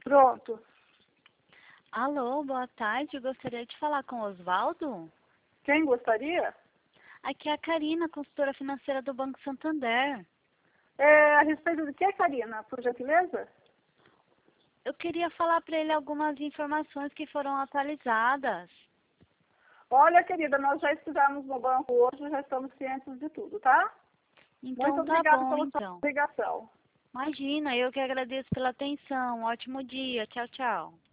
Pronto. Alô, boa tarde. Eu gostaria de falar com o Osvaldo. Quem gostaria? Aqui é a Karina, consultora financeira do Banco Santander. A respeito do que, Karina, por gentileza? Eu queria falar para ele algumas informações que foram atualizadas. Olha, querida, nós já estudamos no banco hoje, já estamos cientes de tudo, tá? Então Muito tá obrigada bom, pela sua então. ligação. Imagina, eu que agradeço pela atenção. Ótimo dia. Tchau, tchau.